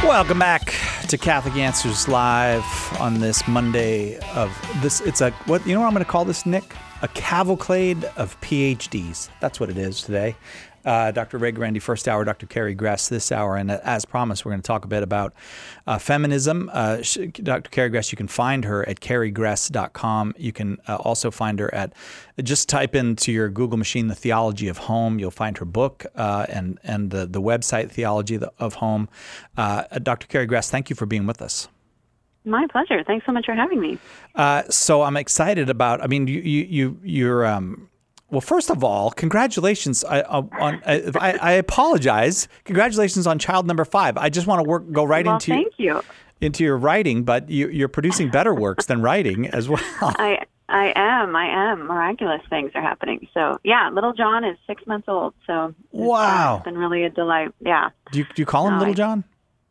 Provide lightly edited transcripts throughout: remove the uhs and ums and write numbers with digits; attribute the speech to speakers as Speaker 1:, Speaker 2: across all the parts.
Speaker 1: Welcome back to Catholic Answers Live on this Monday of this. It's a, what, you know what I'm going to call this, Nick? A cavalcade of PhDs. That's what it is today. Dr. Ray Guarendi, first hour, Dr. Carrie Gress this hour. And as promised, we're going to talk a bit about feminism. Dr. Carrie Gress, you can find her at carriegress.com. You can also find her at, just type into your Google machine, The Theology of Home. You'll find her book and the website, Theology of Home. Dr. Carrie Gress, thank you for being with us.
Speaker 2: My pleasure. Thanks so much for having me.
Speaker 1: So I'm excited about, I mean, you're well, first of all, congratulations. I apologize. Congratulations on child number 5. I just want to go right into your writing, but you're producing better works than writing as well.
Speaker 2: I am. Miraculous things are happening. So yeah, little John is 6 months old. So
Speaker 1: wow,
Speaker 2: it's been really a delight. Yeah.
Speaker 1: Do you call him Little John?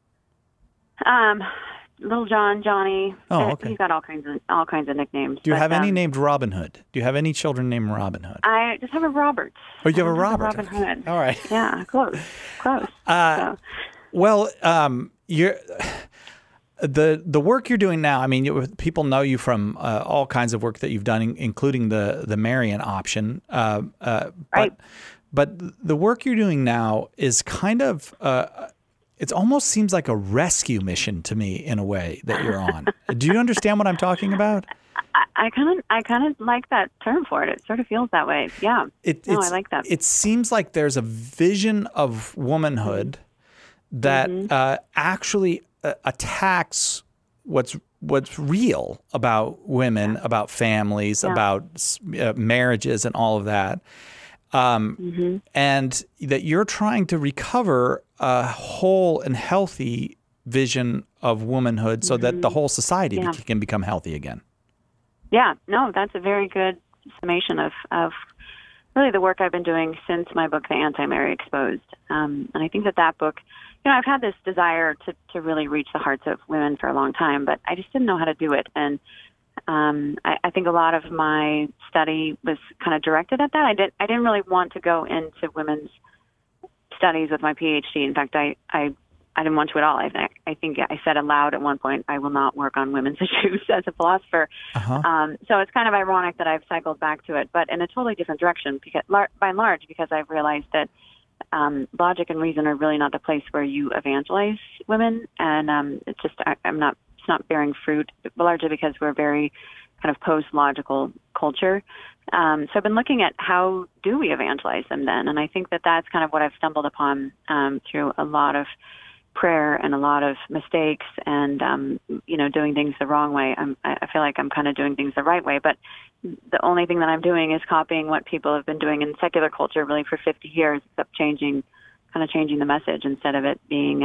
Speaker 2: Little John, Johnny.
Speaker 1: Oh, okay.
Speaker 2: He's got all kinds of nicknames.
Speaker 1: Do you have any named Robin Hood? Do you have any children named Robin Hood?
Speaker 2: I just have a Robert.
Speaker 1: Oh, you have a Robert.
Speaker 2: Robin Hood.
Speaker 1: All right.
Speaker 2: Yeah, close.
Speaker 1: Well, you're the work you're doing now. I mean, people know you from all kinds of work that you've done, including the Marian option.
Speaker 2: Right.
Speaker 1: But the work you're doing now is kind of. It almost seems like a rescue mission to me in a way that you're on. Do you understand what I'm talking about?
Speaker 2: I kind of like that term for it. It sort of feels that way. Yeah. I like that.
Speaker 1: It seems like there's a vision of womanhood that actually attacks what's real about women, about families, about marriages, and all of that. And that you're trying to recover a whole and healthy vision of womanhood so that the whole society can become healthy again.
Speaker 2: Yeah, no, that's a very good summation of really the work I've been doing since my book, The Anti-Mary Exposed. And I think that book, I've had this desire to really reach the hearts of women for a long time, but I just didn't know how to do it. And I think a lot of my study was kind of directed at that. I didn't really want to go into women's studies with my PhD. In fact, I didn't want to at all. I think I said aloud at one point, I will not work on women's issues as a philosopher. So it's kind of ironic that I've cycled back to it, but in a totally different direction, because, by and large, because I've realized that logic and reason are really not the place where you evangelize women, and it's not bearing fruit, largely because we're very kind of post-logical culture. So I've been looking at how do we evangelize them then, and I think that's kind of what I've stumbled upon through a lot of prayer and a lot of mistakes and, doing things the wrong way. I feel like I'm kind of doing things the right way, but the only thing that I'm doing is copying what people have been doing in secular culture really for 50 years, except changing the message instead of it being,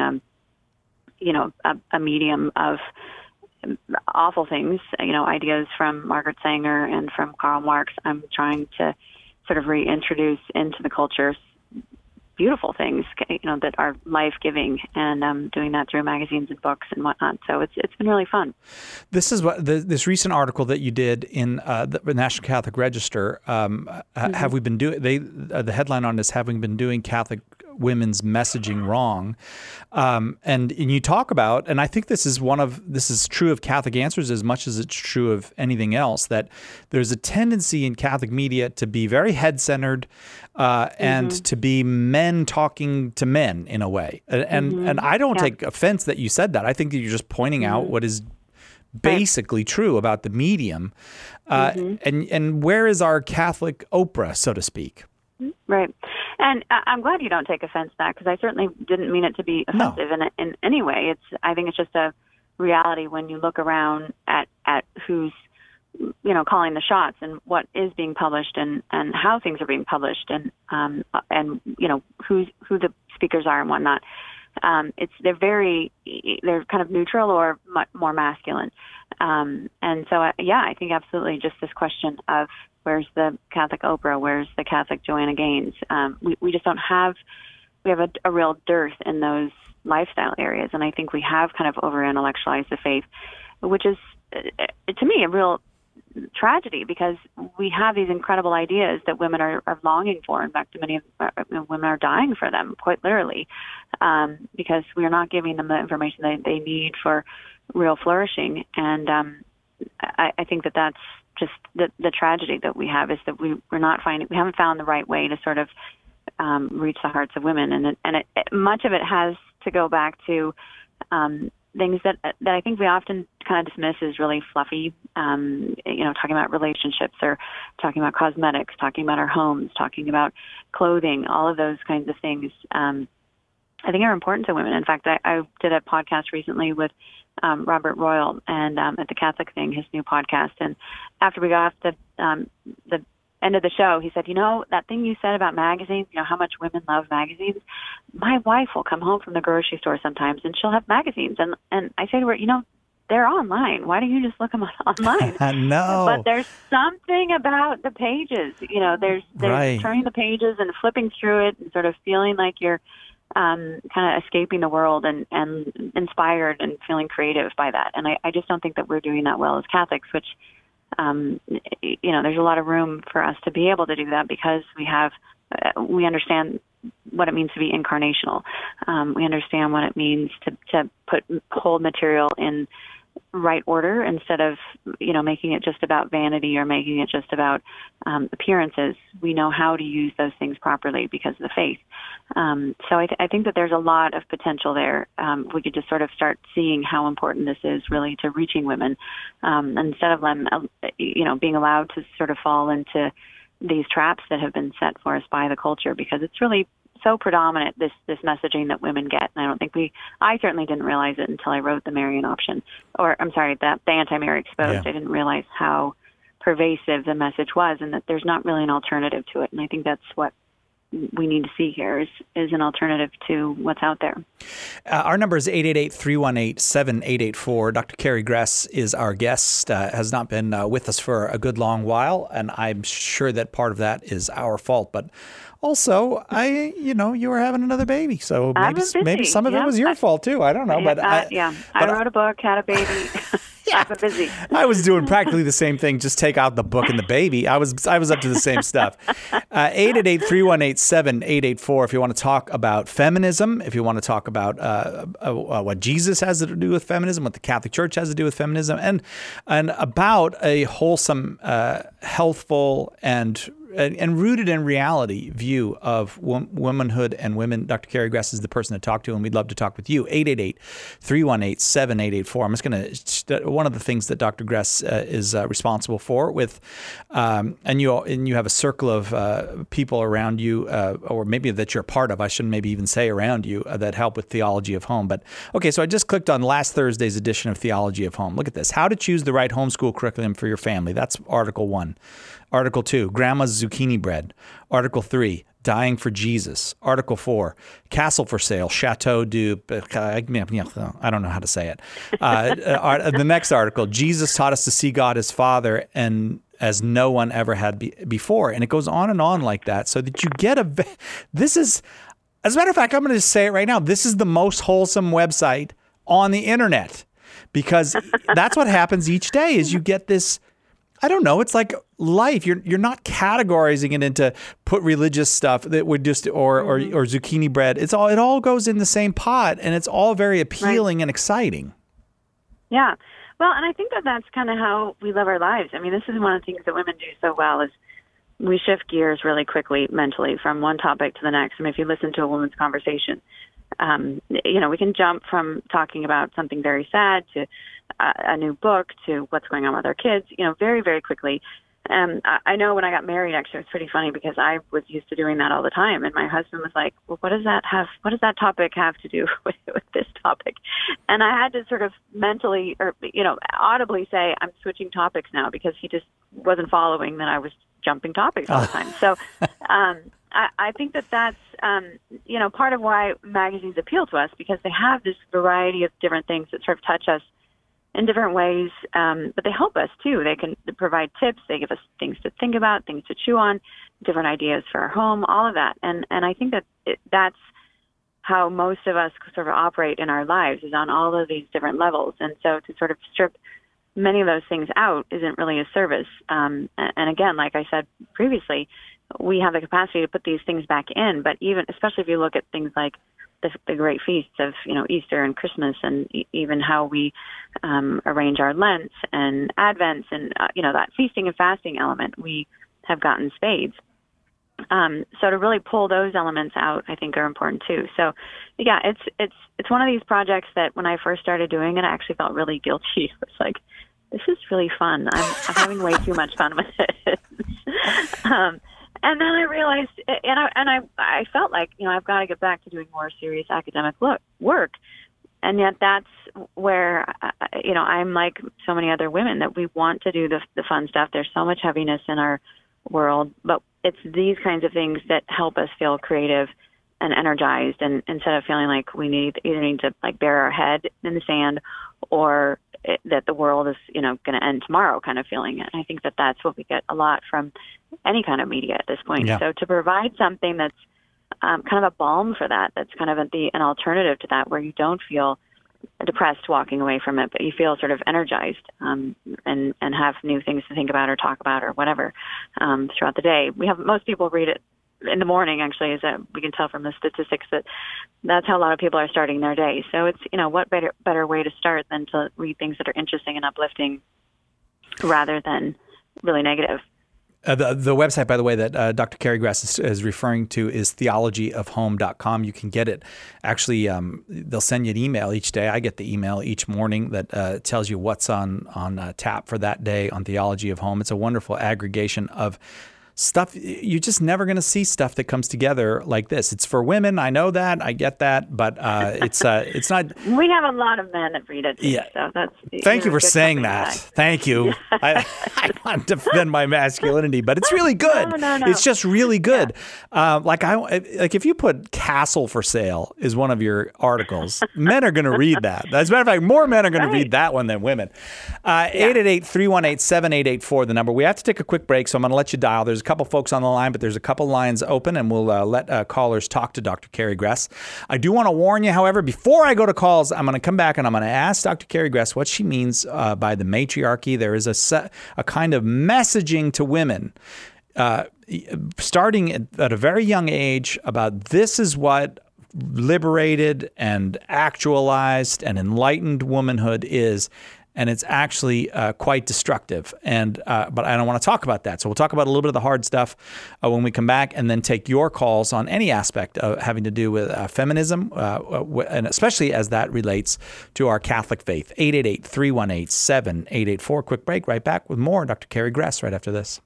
Speaker 2: a medium of awful things, ideas from Margaret Sanger and from Karl Marx. I'm trying to sort of reintroduce into the culture beautiful things, that are life-giving, and doing that through magazines and books and whatnot. So it's been really fun.
Speaker 1: This is what this recent article that you did in the National Catholic Register. Have we been doing? The headline on this: have we been doing Catholic women's messaging wrong? And you talk about, and I think this is true of Catholic Answers as much as it's true of anything else, that there's a tendency in Catholic media to be very head-centered and to be men talking to men in a way. And I don't take offense that you said that. I think that you're just pointing out what is basically true about the medium. And where is our Catholic Oprah, so to speak?
Speaker 2: Right. And I'm glad you don't take offense to that, because I certainly didn't mean it to be offensive in any way. I think it's just a reality when you look around at who's, calling the shots and what is being published and how things are being published and who the speakers are and whatnot. They're kind of neutral or more masculine. And so, I think absolutely just this question of where's the Catholic Oprah, where's the Catholic Joanna Gaines? We just don't have, we have a real dearth in those lifestyle areas. And I think we have kind of over-intellectualized the faith, which is, to me, a real tragedy, because we have these incredible ideas that women are longing for. In fact, many women are dying for them, quite literally, because we are not giving them the information they need for real flourishing. And I think that's just the tragedy that we have, is that we haven't found the right way to sort of reach the hearts of women, and much of it has to go back to things that I think we often kind of dismiss as really fluffy, talking about relationships, or talking about cosmetics, talking about our homes, talking about clothing, all of those kinds of things, I think are important to women. In fact, I did a podcast recently with Robert Royal and at the Catholic Thing, his new podcast. And after we got off the end of the show, he said, that thing you said about magazines, how much women love magazines. My wife will come home from the grocery store sometimes and she'll have magazines. And I say to her, they're online. Why don't you just look them online?
Speaker 1: No.
Speaker 2: But there's something about the pages. There's
Speaker 1: right.
Speaker 2: Turning the pages and flipping through it and sort of feeling like you're kind of escaping the world and inspired and feeling creative by that. And I just don't think that we're doing that well as Catholics, which, there's a lot of room for us to be able to do that, because we understand what it means to be incarnational. We understand what it means to hold material in right order, instead of making it just about vanity or making it just about appearances. We know how to use those things properly because of the faith. So I think that there's a lot of potential there. We could just sort of start seeing how important this is really to reaching women, instead of them being allowed to sort of fall into these traps that have been set for us by the culture, because it's really so predominant, this messaging that women get. And I don't think I certainly didn't realize it until I wrote The Marian Option, or I'm sorry, the Anti-Mary Exposed.
Speaker 1: Yeah.
Speaker 2: I didn't realize how pervasive the message was, and that there's not really an alternative to it. And I think that's what we need to see here is an alternative to what's out there.
Speaker 1: Our number is 888-318-7884. Dr. Carrie Gress is our guest, has not been with us for a good long while, and I'm sure that part of that is our fault. But also, you were having another baby, so maybe some of it was your fault too. I don't know, but
Speaker 2: I wrote a book, had a baby.
Speaker 1: Yeah.
Speaker 2: I'm busy.
Speaker 1: I was doing practically the same thing. Just take out the book and the baby. I was up to the same stuff. 888-318-7884. If you want to talk about feminism, if you want to talk about what Jesus has to do with feminism, what the Catholic Church has to do with feminism, and about a wholesome, healthful, and rooted in reality view of womanhood and women. Dr. Carrie Gress is the person to talk to, and we'd love to talk with you. 888-318-7884. I'm just going to, one of the things that Dr. Gress is responsible for with, and you have a circle of people around you, or maybe that you're part of, I shouldn't maybe even say around you, that help with Theology of Home. But okay, so I just clicked on last Thursday's edition of Theology of Home. Look at this. How to choose the right homeschool curriculum for your family. That's Article 1. Article 2, Grandma's Zucchini Bread. Article 3, Dying for Jesus. Article 4, Castle for Sale, Chateau du... I don't know how to say it. The next article, Jesus taught us to see God as Father and as no one ever had before. And it goes on and on like that, so that you get this is... As a matter of fact, I'm going to just say it right now. This is the most wholesome website on the internet, because that's what happens each day is you get this... I don't know. It's like life. You're not categorizing it into put religious stuff that would just or zucchini bread. It all goes in the same pot, and it's all very appealing and exciting.
Speaker 2: Yeah. Well, and I think that's kind of how we live our lives. I mean, this is one of the things that women do so well is we shift gears really quickly mentally from one topic to the next. I mean, if you listen to a woman's conversation, we can jump from talking about something very sad to a new book to what's going on with our kids, very, very quickly. I know when I got married, actually, it was pretty funny because I was used to doing that all the time. And my husband was like, well, what does that topic have to do with this topic? And I had to sort of mentally or, audibly say, I'm switching topics now, because he just wasn't following that I was jumping topics all the time. So, I think that's, part of why magazines appeal to us, because they have this variety of different things that sort of touch us in different ways, but they help us too. They can provide tips. They give us things to think about, things to chew on, different ideas for our home, all of that. And I think that that's how most of us sort of operate in our lives, is on all of these different levels. And so to sort of strip many of those things out isn't really a service. And again, like I said previously, we have the capacity to put these things back in, but especially if you look at things like the great feasts of, Easter and Christmas, and even how we arrange our Lents and Advents, and that feasting and fasting element, we have gotten spades. So to really pull those elements out, I think, are important too. So, yeah, it's one of these projects that when I first started doing it, I actually felt really guilty. It's like, this is really fun. I'm having way too much fun with it. And then I realized, and I felt like, I've got to get back to doing more serious academic work. And yet that's where, I'm like so many other women, that we want to do the fun stuff. There's so much heaviness in our world, but it's these kinds of things that help us feel creative and energized, and instead of feeling like we either need to like bury our head in the sand, or that the world is, going to end tomorrow kind of feeling. And I think that that's what we get a lot from any kind of media at this point.
Speaker 1: Yeah.
Speaker 2: So to provide something that's kind of a balm for that, that's kind of an alternative to that, where you don't feel depressed walking away from it, but you feel sort of energized, and have new things to think about or talk about or whatever throughout the day. Most people read it in the morning, actually, is that we can tell from the statistics that's how a lot of people are starting their day. So it's, what better way to start than to read things that are interesting and uplifting rather than really negative.
Speaker 1: The website, by the way, that Dr. Carrie Gress is referring to is theologyofhome.com. You can get it. Actually, they'll send you an email each day. I get the email each morning that tells you what's on tap for that day on Theology of Home. It's a wonderful aggregation of stuff. You're just never going to see stuff that comes together like this. It's for women. I know that. I get that. But it's not.
Speaker 2: We have a lot of men that read it.
Speaker 1: Yeah.
Speaker 2: So that's.
Speaker 1: Thank you for saying that. Thank you. Yeah. I want to defend my masculinity, but it's really good.
Speaker 2: No.
Speaker 1: It's just really good. Yeah. Like if you put castle for sale is one of your articles, men are going to read that. As a matter of fact, more men are going to read that one than women. 888-318-7884, the number. We have to take a quick break, so I'm going to let you dial. There's a couple folks on the line, but there's a couple lines open, and we'll let callers talk to Dr. Carrie Gress. I do want to warn you, however, before I go to calls, I'm going to come back and I'm going to ask Dr. Carrie Gress what she means by the matriarchy. There is a kind of messaging to women starting at a very young age about this is what liberated and actualized and enlightened womanhood is. And it's actually quite destructive. But I don't want to talk about that. So we'll talk about a little bit of the hard stuff when we come back, and then take your calls on any aspect of having to do with feminism, and especially as that relates to our Catholic faith. 888-318-7884. Quick break. Right back with more Dr. Carrie Gress right after this.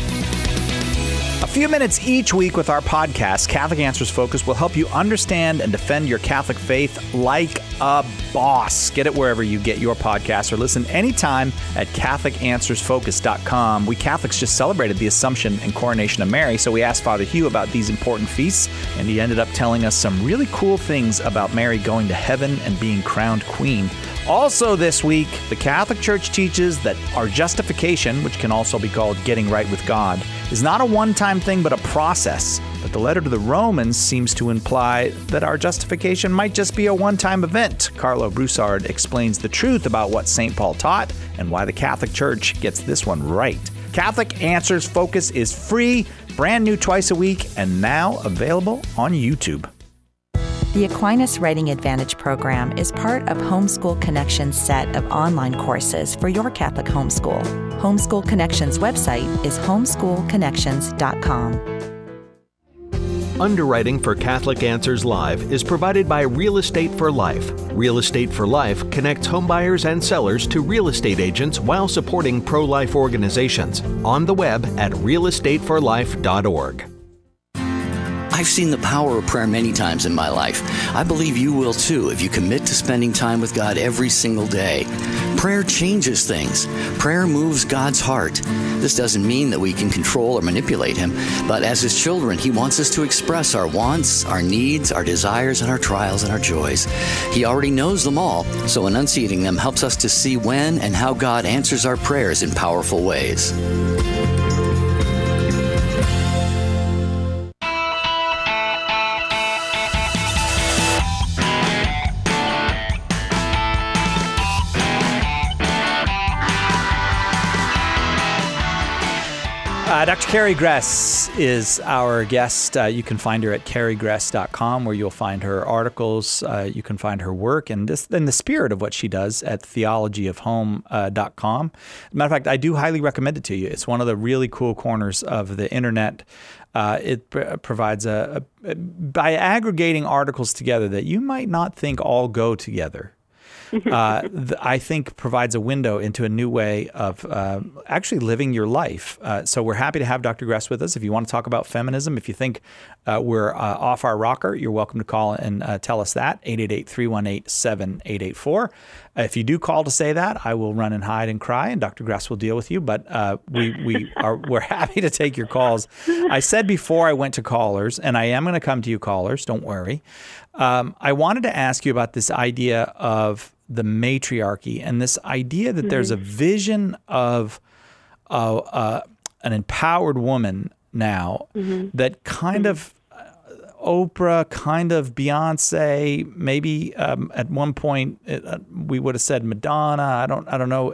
Speaker 1: A few minutes each week with our podcast, Catholic Answers Focus, will help you understand and defend your Catholic faith like a boss. Get it wherever you get your podcasts, or listen anytime at CatholicAnswersFocus.com. We Catholics just celebrated the Assumption and Coronation of Mary, so we asked Father Hugh about these important feasts, and he ended up telling us some really cool things about Mary going to heaven and being crowned queen. Also this week, the Catholic Church teaches that our justification, which can also be called getting right with God, is not a one-time thing but a process. But the letter to the Romans seems to imply that our justification might just be a one-time event. Carlo Broussard explains the truth about what St. Paul taught and why the Catholic Church gets this one right. Catholic Answers Focus is free, brand new twice a week, and now available on YouTube.
Speaker 3: The Aquinas Writing Advantage program is part of Homeschool Connections' set of online courses for your Catholic homeschool. Homeschool Connections' website is homeschoolconnections.com.
Speaker 4: Underwriting for Catholic Answers Live is provided by Real Estate for Life. Real Estate for Life connects homebuyers and sellers to real estate agents while supporting pro-life organizations. On the web at realestateforlife.org.
Speaker 5: I've seen the power of prayer many times in my life. I believe you will too if you commit to spending time with God every single day. Prayer changes things. Prayer moves God's heart. This doesn't mean that we can control or manipulate Him, but as His children, He wants us to express our wants, our needs, our desires, and our trials and our joys. He already knows them all, so enunciating them helps us to see when and how God answers our prayers in powerful ways.
Speaker 1: Dr. Carrie Gress is our guest. You can find her at carriegress.com, where you'll find her articles. You can find her work and the spirit of what she does at theologyofhome.com. Matter of fact, I do highly recommend it to you. It's one of the really cool corners of the internet. It provides by aggregating articles together that you might not think all go together. I think provides a window into a new way of actually living your life. So we're happy to have Dr. Gress with us. If you want to talk about feminism, if you think we're off our rocker, you're welcome to call and tell us that, 888-318-7884. If you do call to say that, I will run and hide and cry, and Dr. Gress will deal with you. But we're happy to take your calls. I said before I went to callers, and I am going to come to you callers, don't worry. I wanted to ask you about this idea of the matriarchy and this idea that there's a vision of an empowered woman now that kind of Oprah, kind of Beyonce, maybe at one point we would have said Madonna. I don't know.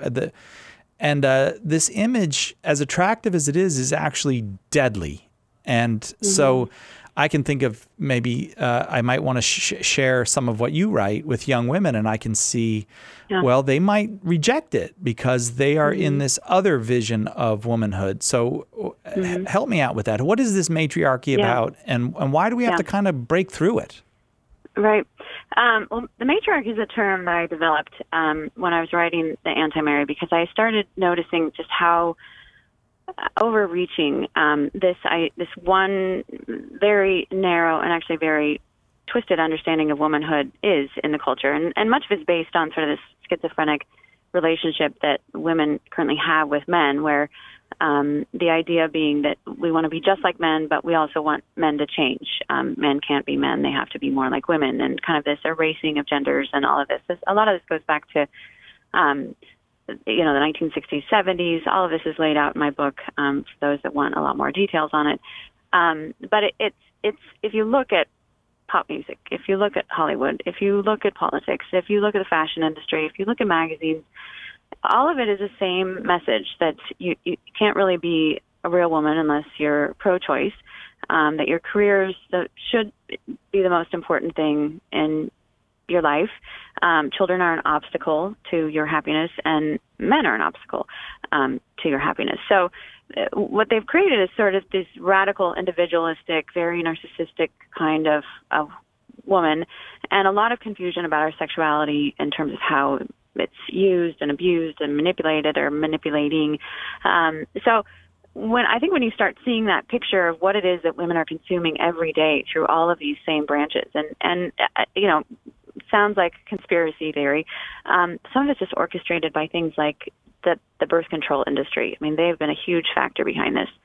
Speaker 1: This image, as attractive as it is actually deadly. And so I can think of maybe I might want to share some of what you write with young women, and I can see, well, they might reject it because they are in this other vision of womanhood. So help me out with that. What is this matriarchy about, and why do we have to kind of break through it?
Speaker 2: Right. Well, the matriarchy is a term that I developed when I was writing The Anti-Mary, because I started noticing just how overreaching this one very narrow and actually very twisted understanding of womanhood is in the culture, and much of it's based on sort of this schizophrenic relationship that women currently have with men, where the idea being that we want to be just like men, but we also want men to change. Men can't be men; they have to be more like women, and kind of this erasing of genders and all of this. A lot of this goes back to the 1960s, 70s. All of this is laid out in my book for those that want a lot more details on it. But it's if you look at pop music, if you look at Hollywood, if you look at politics, if you look at the fashion industry, if you look at magazines, all of it is the same message that you can't really be a real woman unless you're pro-choice, that your careers should be the most important thing in your life. Children are an obstacle to your happiness, and men are an obstacle to your happiness. So what they've created is sort of this radical, individualistic, very narcissistic kind of woman, and a lot of confusion about our sexuality in terms of how it's used and abused and manipulated or manipulating. So when you start seeing that picture of what it is that women are consuming every day through all of these same branches, and sounds like conspiracy theory. Some of it's just orchestrated by things like the birth control industry. I mean, they've been a huge factor behind this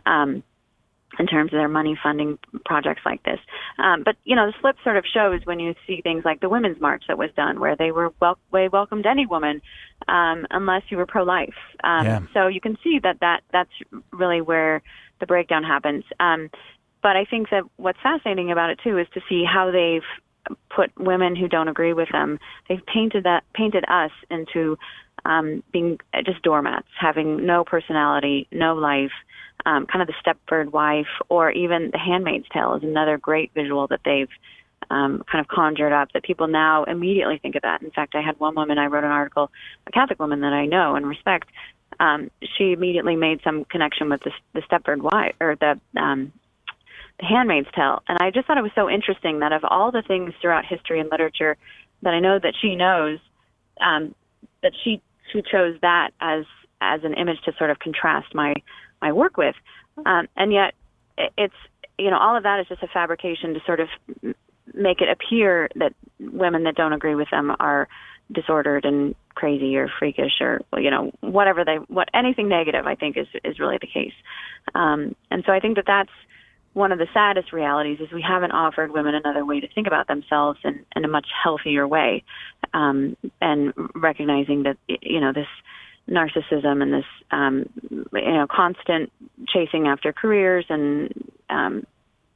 Speaker 2: in terms of their money funding projects like this. But, the flip sort of shows when you see things like the Women's March that was done, where they they welcomed any woman unless you were pro-life. So you can see that's really where the breakdown happens. But I think that what's fascinating about it, too, is to see how they've put women who don't agree with them, they've painted us into being just doormats, having no personality, no life, kind of the Stepford wife, or even The Handmaid's Tale is another great visual that they've kind of conjured up, that people now immediately think of that. In fact, I had one woman, I wrote an article, a Catholic woman that I know and respect, she immediately made some connection with the Stepford wife, or the Handmaid's Tale. And I just thought it was so interesting that of all the things throughout history and literature that I know that she knows, that she chose that as an image to sort of contrast my work with. And yet it's, all of that is just a fabrication to sort of make it appear that women that don't agree with them are disordered and crazy or freakish or, anything negative, I think is really the case. And so I think that that's one of the saddest realities, is we haven't offered women another way to think about themselves in a much healthier way, and recognizing that this narcissism and this constant chasing after careers and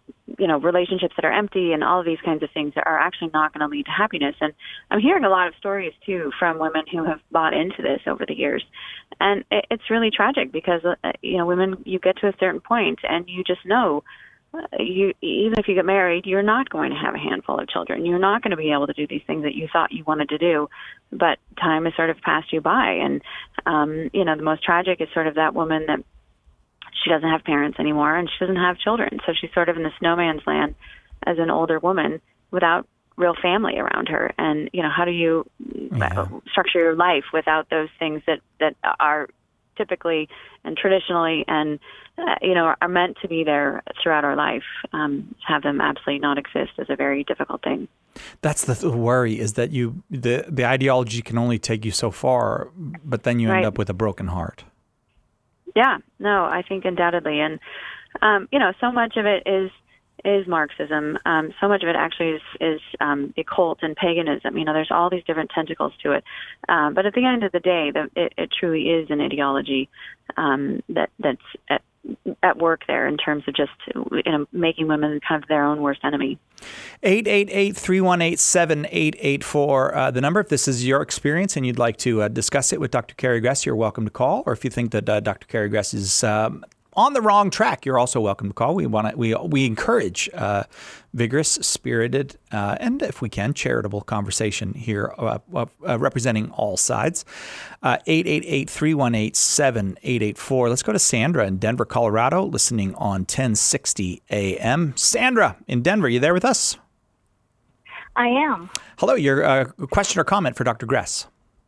Speaker 2: relationships that are empty and all of these kinds of things are actually not going to lead to happiness. And I'm hearing a lot of stories, too, from women who have bought into this over the years. And it's really tragic because, women, you get to a certain point and you just know even if you get married, you're not going to have a handful of children. You're not going to be able to do these things that you thought you wanted to do, but time has sort of passed you by. And, the most tragic is sort of that woman that she doesn't have parents anymore and she doesn't have children. So she's sort of in the snowman's land as an older woman without real family around her. And, how do you structure your life without those things that are typically and traditionally and, are meant to be there throughout our life? Have them absolutely not exist is a very difficult thing.
Speaker 1: That's the worry, is that the ideology can only take you so far, but then you end up with a broken heart.
Speaker 2: Yeah, no, I think undoubtedly. And, so much of it is Marxism. So much of it actually is the occult and paganism. There's all these different tentacles to it. But at the end of the day, it truly is an ideology that's at work there in terms of just making women kind of their own worst enemy.
Speaker 1: 888-318-7884, the number. If this is your experience and you'd like to discuss it with Dr. Carrie Gress, you're welcome to call. Or if you think that Dr. Carrie Gress is on the wrong track, you're also welcome to call. We encourage vigorous, spirited, and if we can, charitable conversation here, representing all sides. 888-318-7884. Let's go to Sandra in Denver, Colorado, listening on 1060 AM. Sandra in Denver, you there with us?
Speaker 6: I am.
Speaker 1: Hello. Your question or comment for Dr. Gress?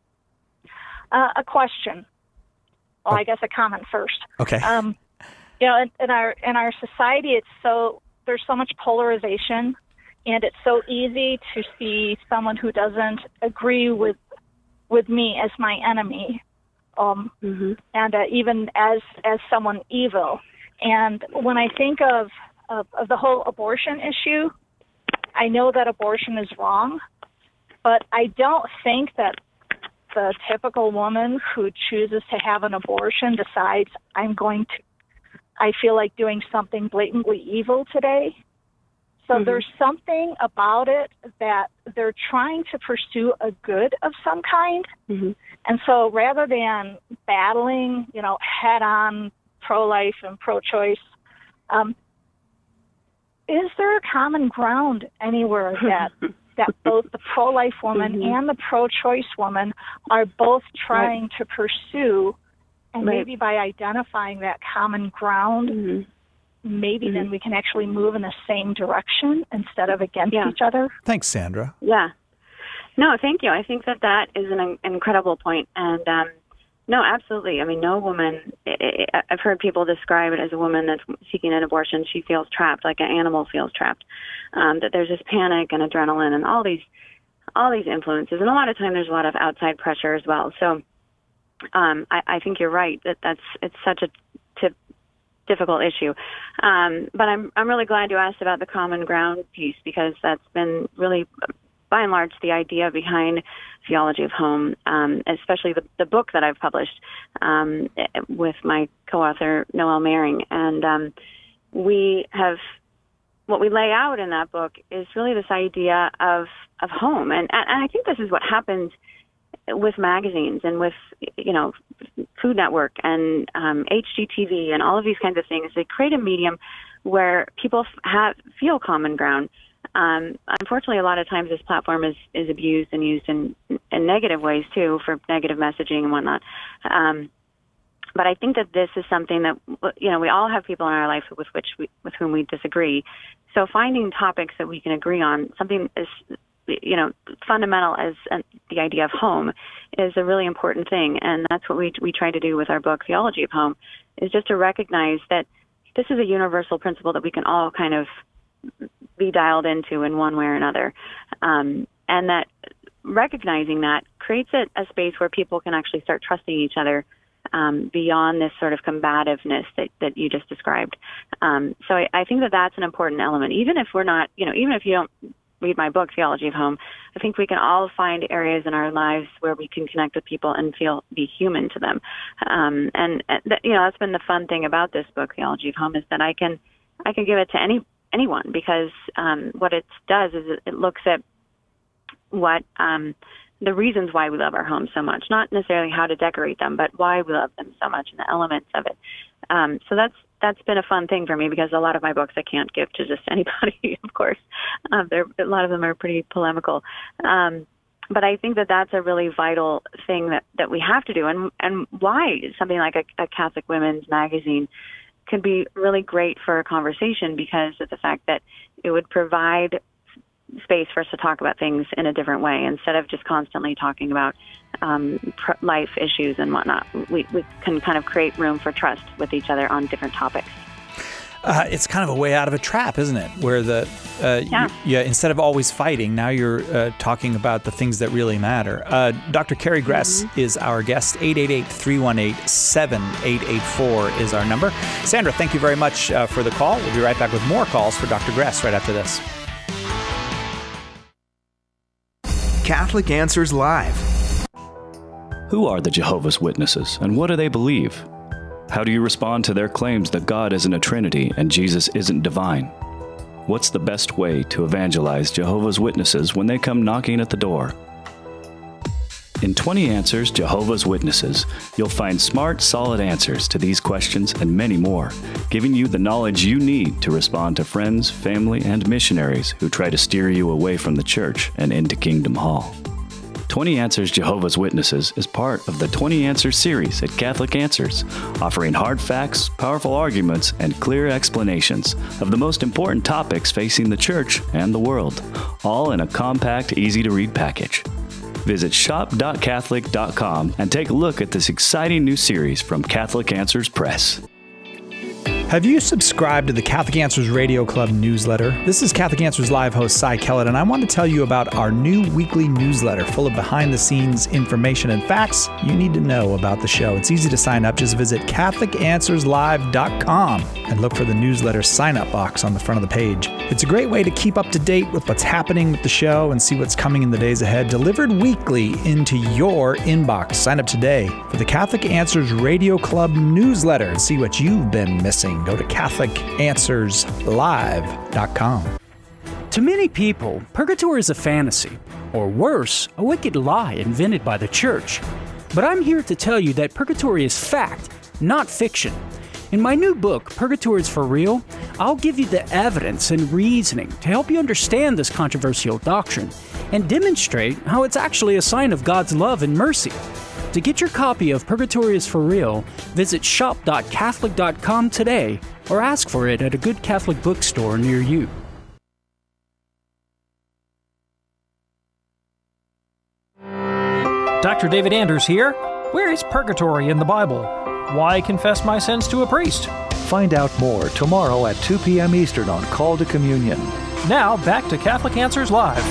Speaker 6: A question. Well, I guess a comment first.
Speaker 1: Okay.
Speaker 6: In our society, there's so much polarization, and it's so easy to see someone who doesn't agree with me as my enemy, and even as someone evil. And when I think of the whole abortion issue, I know that abortion is wrong, but I don't think that the typical woman who chooses to have an abortion decides I feel like doing something blatantly evil today. So there's something about it that they're trying to pursue a good of some kind. And so rather than battling, head on pro-life and pro-choice, is there a common ground anywhere that both the pro-life woman and the pro-choice woman are both trying to pursue? And maybe by identifying that common ground, maybe then we can actually move in the same direction instead of against each other.
Speaker 1: Thanks, Sandra.
Speaker 2: Yeah. No, thank you. I think that is an incredible point. And no, absolutely. No woman, I've heard people describe it as a woman that's seeking an abortion. She feels trapped, like an animal feels trapped. That there's this panic and adrenaline and all these influences. And a lot of time there's a lot of outside pressure as well. So I think you're right it's such a difficult issue. But I'm really glad you asked about the common ground piece, because that's been really, by and large, the idea behind Theology of Home, especially the book that I've published with my co-author, Noelle Mehring. And what we lay out in that book is really this idea of home. And I think this is what happens with magazines and with, Food Network and HGTV and all of these kinds of things. They create a medium where people feel common ground. Unfortunately, a lot of times this platform is abused and used in negative ways, too, for negative messaging and whatnot. But I think that this is something that, we all have people in our life with whom we disagree. So finding topics that we can agree on, something as fundamental as the idea of home, is a really important thing. And that's what we try to do with our book, Theology of Home, is just to recognize that this is a universal principle that we can all kind of be dialed into in one way or another. And that recognizing that creates a space where people can actually start trusting each other beyond this sort of combativeness that you just described. So I think that's an important element. Even if we're not, even if you don't read my book, Theology of Home, I think we can all find areas in our lives where we can connect with people and be human to them. And that's been the fun thing about this book, Theology of Home, is that I can give it to anyone, because what it does is it looks at what the reasons why we love our homes so much, not necessarily how to decorate them, but why we love them so much and the elements of it. So that's been a fun thing for me, because a lot of my books I can't give to just anybody, of course. A lot of them are pretty polemical. But I think that that's a really vital thing that we have to do, and why something like a Catholic women's magazine could be really great for a conversation, because of the fact that it would provide space for us to talk about things in a different way instead of just constantly talking about life issues and whatnot. We can kind of create room for trust with each other on different topics.
Speaker 1: It's kind of a way out of a trap, isn't it? Where instead of always fighting, now you're talking about the things that really matter. Dr. Carrie Gress is our guest. 888-318-7884 is our number. Sandra, thank you very much for the call. We'll be right back with more calls for Dr. Gress right after this.
Speaker 7: Catholic Answers Live.
Speaker 8: Who are the Jehovah's Witnesses, and what do they believe? How do you respond to their claims that God isn't a Trinity and Jesus isn't divine? What's the best way to evangelize Jehovah's Witnesses when they come knocking at the door? In 20 Answers, Jehovah's Witnesses, you'll find smart, solid answers to these questions and many more, giving you the knowledge you need to respond to friends, family, and missionaries who try to steer you away from the church and into Kingdom Hall. 20 Answers Jehovah's Witnesses is part of the 20 Answers series at Catholic Answers, offering hard facts, powerful arguments, and clear explanations of the most important topics facing the church and the world, all in a compact, easy-to-read package. Visit shop.catholic.com and take a look at this exciting new series from Catholic Answers Press.
Speaker 1: Have you subscribed to the Catholic Answers Radio Club newsletter? This is Catholic Answers Live host Cy Kellett, and I want to tell you about our new weekly newsletter full of behind-the-scenes information and facts you need to know about the show. It's easy to sign up. Just visit CatholicAnswersLive.com and look for the newsletter sign-up box on the front of the page. It's a great way to keep up to date with what's happening with the show and see what's coming in the days ahead, delivered weekly into your inbox. Sign up today for the Catholic Answers Radio Club newsletter and see what you've been missing. Go to CatholicAnswersLive.com.
Speaker 9: To many people, purgatory is a fantasy, or worse, a wicked lie invented by the church. But I'm here to tell you that purgatory is fact, not fiction. In my new book, Purgatory is for Real, I'll give you the evidence and reasoning to help you understand this controversial doctrine and demonstrate how it's actually a sign of God's love and mercy. To get your copy of Purgatory is for Real, visit shop.catholic.com today or ask for it at a good Catholic bookstore near you.
Speaker 10: Dr. David Anders here. Where is purgatory in the Bible? Why confess my sins to a priest?
Speaker 11: Find out more tomorrow at 2 p.m. Eastern on Call to Communion.
Speaker 10: Now, back to Catholic Answers Live.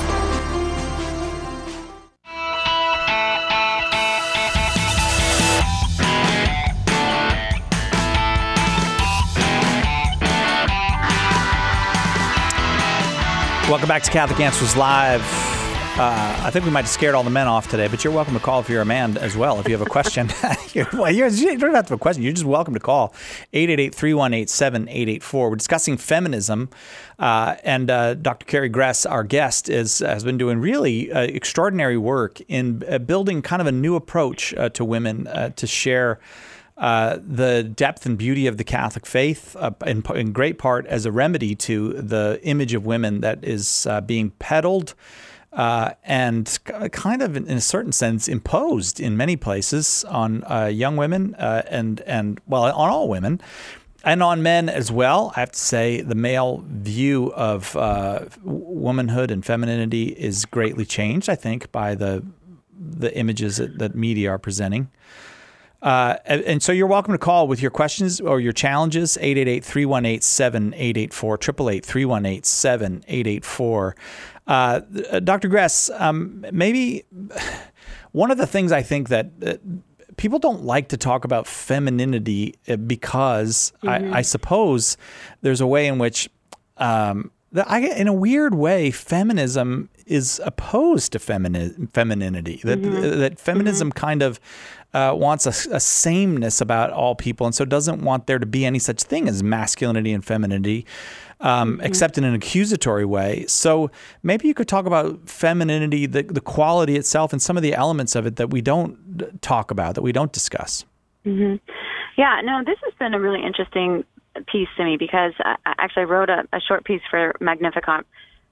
Speaker 1: Welcome back to Catholic Answers Live. I think we might have scared all the men off today, but you're welcome to call if you're a man as well. If you have a question, you don't have to have a question. You're just welcome to call 888-318-7884. We're discussing feminism, and Dr. Carrie Gress, our guest, has been doing really extraordinary work in building kind of a new approach to women to share the depth and beauty of the Catholic faith, in great part as a remedy to the image of women that is being peddled and kind of, in a certain sense, imposed in many places on young women and on all women and on men as well. I have to say the male view of womanhood and femininity is greatly changed, I think, by the images that media are presenting. And so you're welcome to call with your questions or your challenges, 888-318-7884, 888-318-7884. Dr. Gress, maybe one of the things I think that people don't like to talk about femininity because I suppose there's a way in which in a weird way, feminism is opposed to femininity. That feminism kind of wants a sameness about all people, and so doesn't want there to be any such thing as masculinity and femininity, except in an accusatory way. So maybe you could talk about femininity, the quality itself, and some of the elements of it that we don't talk about, that we don't discuss.
Speaker 2: Mm-hmm. Yeah, no, this has been a really interesting piece to me because I actually wrote a short piece for Magnificat,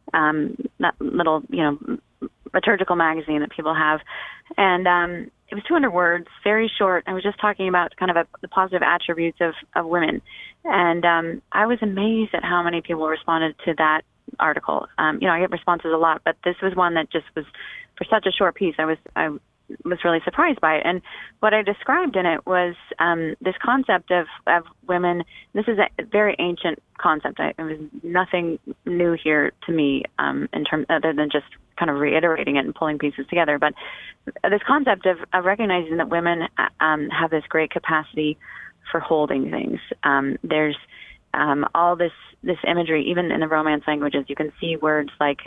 Speaker 2: that little, liturgical magazine that people have. And it was 200 words, very short. I was just talking about kind of the positive attributes of women. And I was amazed at how many people responded to that article. I get responses a lot, but this was one that just was, for such a short piece, I was really surprised by it. And what I described in it was this concept of women. This is a very ancient concept. It was nothing new here to me in terms other than just kind of reiterating it and pulling pieces together. But this concept of recognizing that women have this great capacity for holding things. There's all this imagery, even in the Romance languages. You can see words like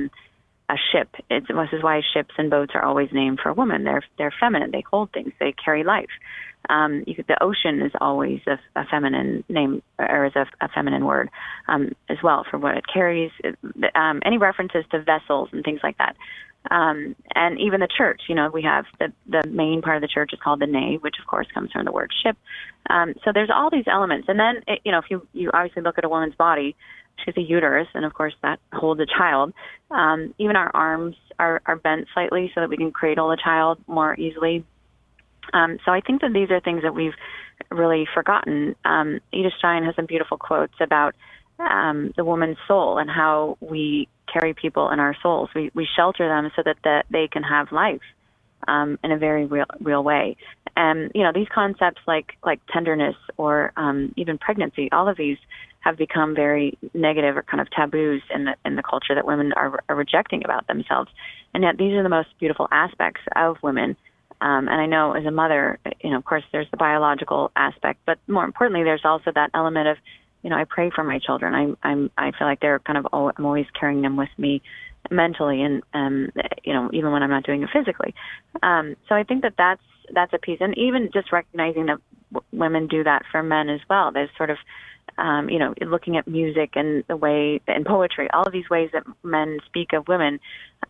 Speaker 2: a ship. This is why ships and boats are always named for a woman. They're feminine. They hold things. They carry life. The ocean is always a feminine name, or is a feminine word as well for what it carries. Any references to vessels and things like that. And even the church, we have the main part of the church is called the nave, which of course comes from the word ship. So there's all these elements. And then, if you obviously look at a woman's body, she's a uterus, and of course that holds a child. Even our arms are bent slightly so that we can cradle a child more easily. So I think that these are things that we've really forgotten. Edith Stein has some beautiful quotes about the woman's soul and how we carry people in our souls. We shelter them so that they can have life in a very real way. And these concepts like tenderness or even pregnancy, all of these have become very negative or kind of taboos in the culture that women are rejecting about themselves. And yet these are the most beautiful aspects of women. And I know as a mother, of course, there's the biological aspect, but more importantly, there's also that element of, I pray for my children. I feel like they're kind of, I'm always carrying them with me mentally and, even when I'm not doing it physically. So I think that that's a piece. And even just recognizing that women do that for men as well. There's sort of, looking at music and the way, and poetry, all of these ways that men speak of women,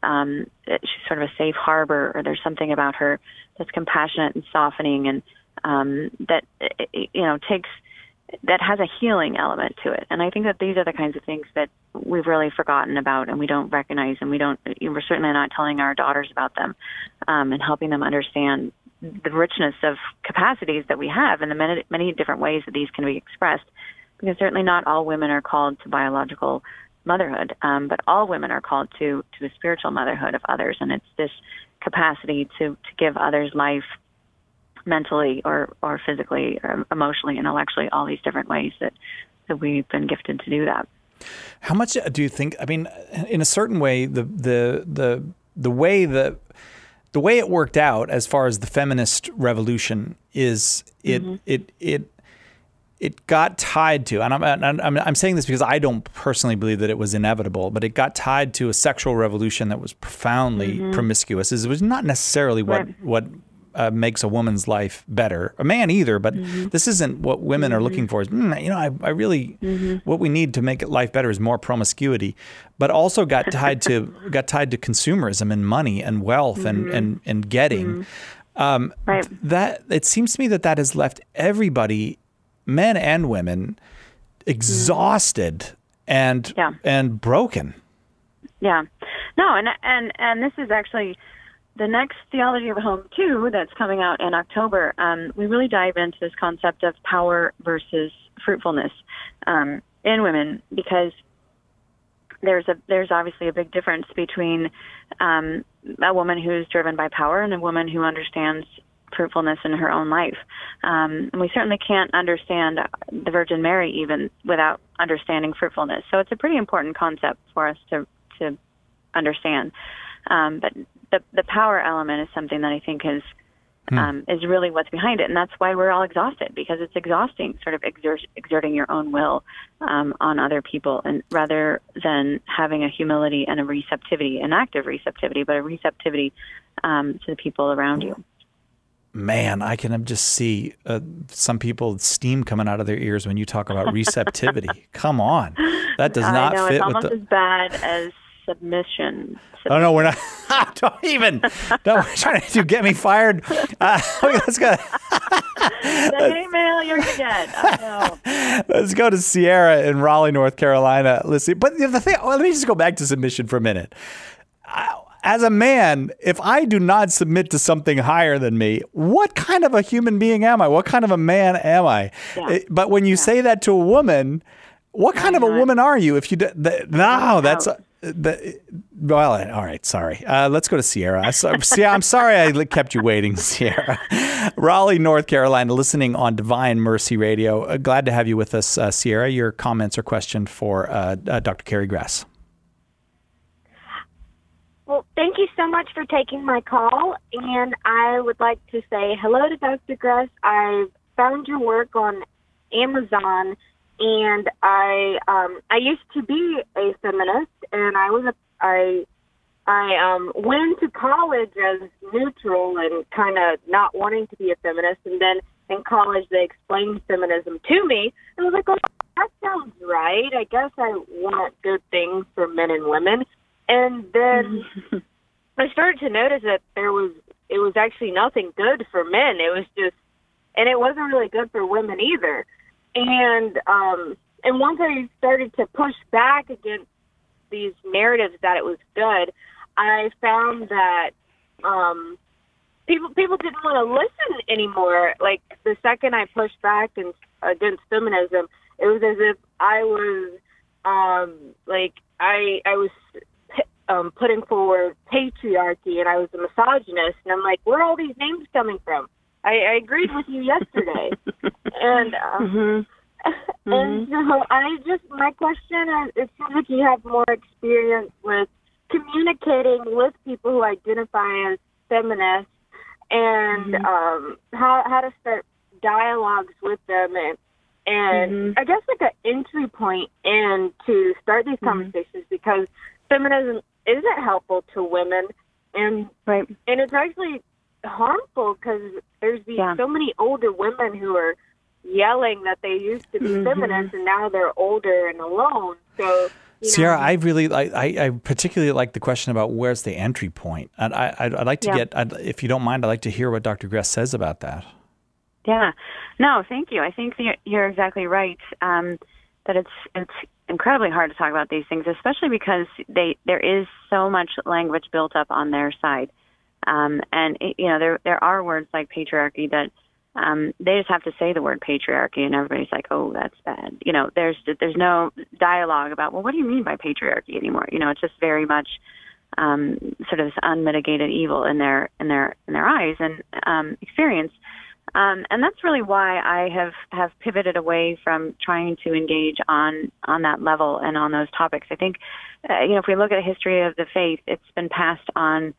Speaker 2: she's sort of a safe harbor, or there's something about her that's compassionate and softening, and that has a healing element to it. And I think that these are the kinds of things that we've really forgotten about, and we don't recognize, and we're certainly not telling our daughters about them, and helping them understand the richness of capacities that we have and the many, many different ways that these can be expressed. Because certainly not all women are called to biological motherhood, but all women are called to the spiritual motherhood of others. And it's this capacity to give others life mentally or physically or emotionally, intellectually, all these different ways that we've been gifted to do that.
Speaker 1: How much do you think, in a certain way, the way it worked out as far as the feminist revolution is it got tied to, and I'm saying this because I don't personally believe that it was inevitable, but it got tied to a sexual revolution that was profoundly promiscuous. It was not necessarily what makes a woman's life better, a man either, but this isn't what women are looking for. I really, what we need to make life better is more promiscuity, but also got tied to consumerism and money and wealth and getting. That it seems to me that has left everybody, men and women, exhausted and broken.
Speaker 2: Yeah. No, and this is actually the next Theology of the Home 2 that's coming out in October. We really dive into this concept of power versus fruitfulness in women, because there's obviously a big difference between a woman who's driven by power and a woman who understands fruitfulness in her own life. And we certainly can't understand the Virgin Mary even without understanding fruitfulness. So it's a pretty important concept for us to understand. But the power element is something that I think has is really what's behind it. And that's why we're all exhausted, because it's exhausting sort of exerting your own will on other people, and rather than having a humility and a receptivity, an active receptivity, but a receptivity to the people around you.
Speaker 1: Man, I can just see some people, steam coming out of their ears when you talk about receptivity. Come on. That does not fit
Speaker 2: it's
Speaker 1: with
Speaker 2: almost as bad as submission.
Speaker 1: Oh, no, we're not. Don't try to get me fired. Let's go.
Speaker 2: The email you're going to get. I know.
Speaker 1: Let's go to Sierra in Raleigh, North Carolina. Listen, but the thing, let me just go back to submission for a minute. As a man, if I do not submit to something higher than me, what kind of a human being am I? What kind of a man am I? Yeah. But when you say that to a woman, what kind of a woman are you? If you that's well, all right. Sorry. Let's go to Sierra. I'm sorry I kept you waiting, Sierra. Raleigh, North Carolina, listening on Divine Mercy Radio. Glad to have you with us, Sierra. Your comments or question for Dr. Carrie Grass.
Speaker 12: Well, thank you so much for taking my call, and I would like to say hello to Dr. Grass. I found your work on Amazon, and I used to be a feminist, and I went to college as neutral and kind of not wanting to be a feminist, and then in college they explained feminism to me, and I was like, oh, that sounds right. I guess I want good things for men and women. And then I started to notice that it was actually nothing good for men. It was just, and it wasn't really good for women either. And once I started to push back against these narratives that it was good, I found that people didn't want to listen anymore. Like the second I pushed back against feminism, it was as if I was I was putting forward patriarchy, and I was a misogynist, and I'm like, where are all these names coming from? I agreed with you yesterday. And and so my question is, it seems like you have more experience with communicating with people who identify as feminists, and how to start dialogues with them, and I guess like an entry point in to start these conversations, because feminism isn't helpful to women, and it's actually harmful because there's so many older women who are yelling that they used to be feminists and now they're older and alone. So
Speaker 1: Sierra, I particularly like the question about where's the entry point. And I'd like to if you don't mind, I'd like to hear what Dr. Gress says about that.
Speaker 2: Yeah. No, thank you. I think you're exactly right. That it's incredibly hard to talk about these things, especially because there is so much language built up on their side, and there are words like patriarchy that they just have to say the word patriarchy, and everybody's like, oh, that's bad. There's no dialogue about, well, what do you mean by patriarchy anymore? It's just very much sort of this unmitigated evil in their eyes and experience. And that's really why I have pivoted away from trying to engage on that level and on those topics. I think, if we look at the history of the faith, it's been passed on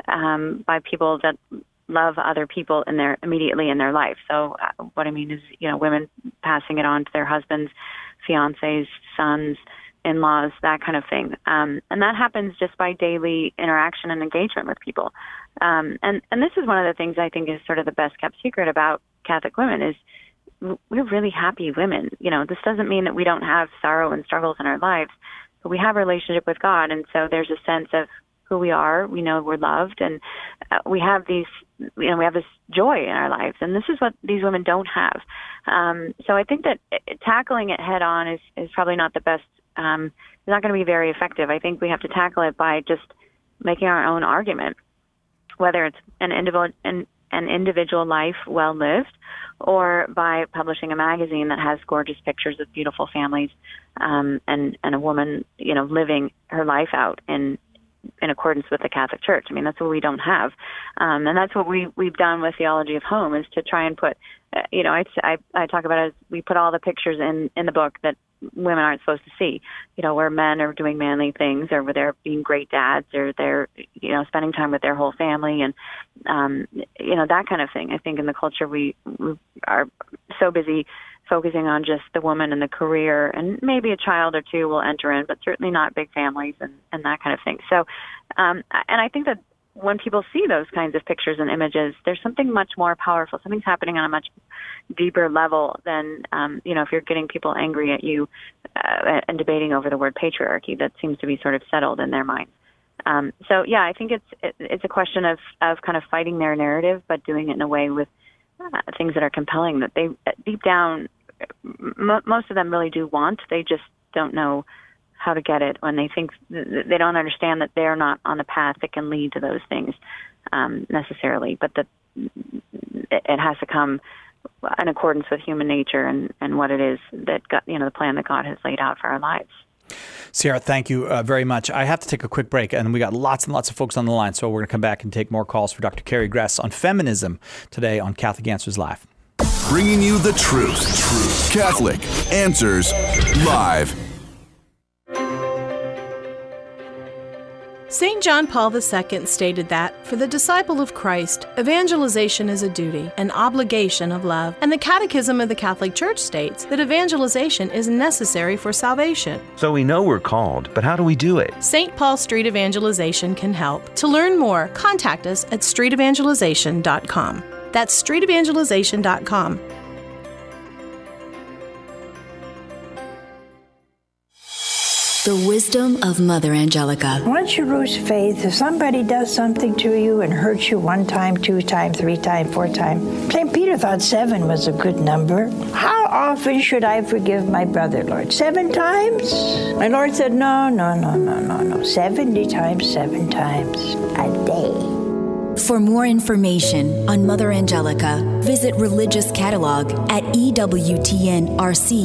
Speaker 2: by people that love other people immediately in their life. So what I mean is, women passing it on to their husbands, fiancés, sons, in-laws, that kind of thing. And that happens just by daily interaction and engagement with people. And this is one of the things I think is sort of the best kept secret about Catholic women is we're really happy women. This doesn't mean that we don't have sorrow and struggles in our lives, but we have a relationship with God. And so there's a sense of who we are. We know we're loved, and we have we have this joy in our lives. And this is what these women don't have. So I think that tackling it head on is probably not the best. It's not going to be very effective. I think we have to tackle it by just making our own argument, whether it's an individual life well lived, or by publishing a magazine that has gorgeous pictures of beautiful families, and a woman, living her life out in accordance with the Catholic Church. I mean, that's what we don't have, and that's what we've done with Theology of Home, is to try and put, I talk about it as we put all the pictures in the book that women aren't supposed to see, where men are doing manly things, or where they're being great dads, or they're, spending time with their whole family, and, that kind of thing. I think in the culture we are so busy focusing on just the woman and the career, and maybe a child or two will enter in, but certainly not big families and that kind of thing. So, and I think that when people see those kinds of pictures and images, there's something much more powerful. Something's happening on a much deeper level than, if you're getting people angry at you and debating over the word patriarchy. That seems to be sort of settled in their minds. So, yeah, I think it's a question of kind of fighting their narrative, but doing it in a way with things that are compelling, that they deep down, most of them really do want. They just don't know how to get it when they think they don't understand that they're not on the path that can lead to those things necessarily, but that it has to come in accordance with human nature and what it is that God, the plan that God has laid out for our lives.
Speaker 1: Sierra, thank you very much. I have to take a quick break, and we got lots and lots of folks on the line, so we're going to come back and take more calls for Dr. Carrie Gress on feminism today on Catholic Answers Live.
Speaker 13: Bringing you the truth. Catholic Answers Live.
Speaker 14: St. John Paul II stated that, for the disciple of Christ, evangelization is a duty, an obligation of love, and the Catechism of the Catholic Church states that evangelization is necessary for salvation.
Speaker 15: So we know we're called, but how do we do it?
Speaker 14: St. Paul Street Evangelization can help. To learn more, contact us at streetevangelization.com. That's streetevangelization.com.
Speaker 16: The wisdom of Mother Angelica.
Speaker 17: Once you lose faith, if somebody does something to you and hurts you 1 time, 2 times, 3 times, 4 times, St. Peter thought 7 was a good number. How often should I forgive my brother, Lord? 7 times? My Lord said, no. 70 times, 7 times a day.
Speaker 16: For more information on Mother Angelica, visit Religious Catalog at EWTNRC.com.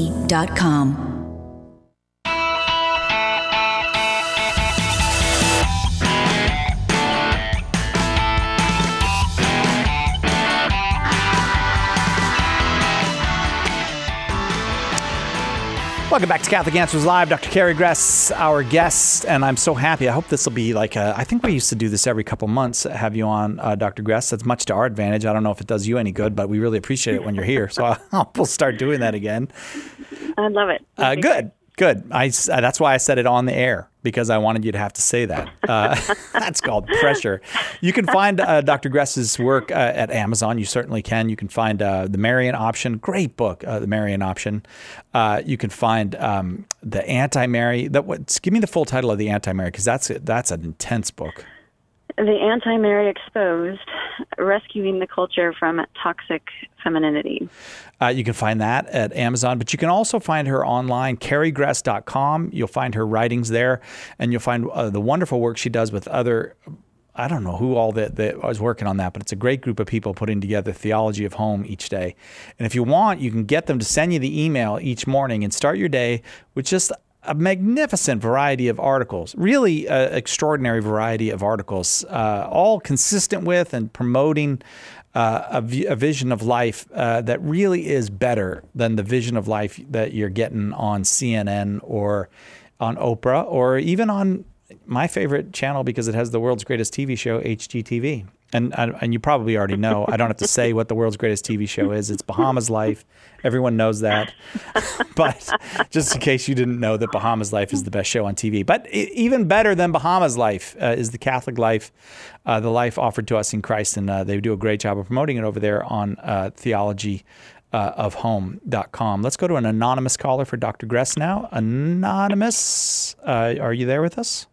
Speaker 1: Welcome back to Catholic Answers Live. Dr. Carrie Gress, our guest, and I'm so happy. I hope this will be like I think we used to do this every couple months, have you on, Dr. Gress. That's much to our advantage. I don't know if it does you any good, but we really appreciate it when you're here. So we'll start doing that again.
Speaker 2: I love it.
Speaker 1: Good. That's why I said it on the air, because I wanted you to have to say that. That's called pressure. You can find Dr. Gress's work at Amazon. You certainly can. You can find The Marian Option. Great book, The Marian Option. You can find The Anti-Mary. Give me the full title of The Anti-Mary, because that's an intense book.
Speaker 2: The Anti-Mary Exposed, Rescuing the Culture from Toxic Femininity.
Speaker 1: You can find that at Amazon, but you can also find her online, carriegress.com. You'll find her writings there, and you'll find the wonderful work she does with other, I don't know who all that was working on that, but it's a great group of people putting together Theology of Home each day. And if you want, you can get them to send you the email each morning and start your day with just a magnificent variety of articles, really extraordinary variety of articles, all consistent with and promoting a vision of life that really is better than the vision of life that you're getting on CNN or on Oprah or even on my favorite channel, because it has the world's greatest TV show, HGTV. And you probably already know. I don't have to say what the world's greatest TV show is. It's Bahamas Life. Everyone knows that. But just in case you didn't know that Bahamas Life is the best show on TV. But even better than Bahamas Life is the Catholic life, the life offered to us in Christ. And they do a great job of promoting it over there on theologyofhome.com. Let's go to an anonymous caller for Dr. Gress now. Anonymous, are you there with us?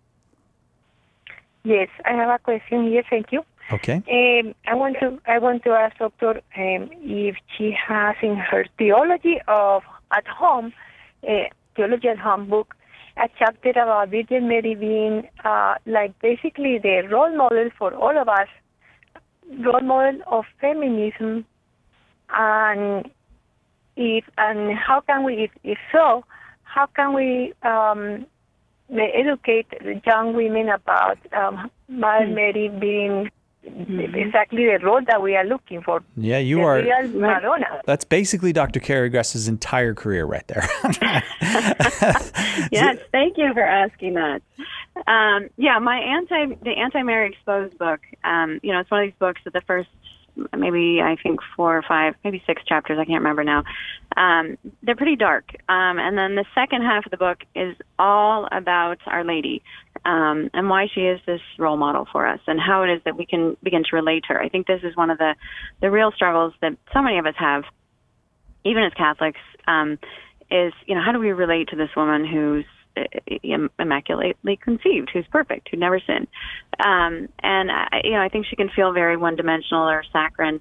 Speaker 18: Yes, I have a question here. Thank you.
Speaker 1: Okay.
Speaker 18: I want to ask Doctor if she has in her Theology at Home book a chapter about Virgin Mary being like basically the role model for all of us, role model of feminism, and how can we, if so, how can we educate the young women about Mother Mary being exactly the role that we are looking for.
Speaker 1: Yeah, you
Speaker 18: the
Speaker 1: are.
Speaker 18: Real Madonna.
Speaker 1: That's basically Dr. Carrie Gress's entire career right there.
Speaker 2: Yes, thank you for asking that. The Anti-Mary Exposed book, it's one of these books that the first maybe I think 4 or 5, maybe 6 chapters, I can't remember now. They're pretty dark. And then the second half of the book is all about Our Lady and why she is this role model for us and how it is that we can begin to relate to her. I think this is one of the real struggles that so many of us have, even as Catholics, is, how do we relate to this woman who's immaculately conceived, who's perfect, who never sinned. I think she can feel very one-dimensional or saccharine.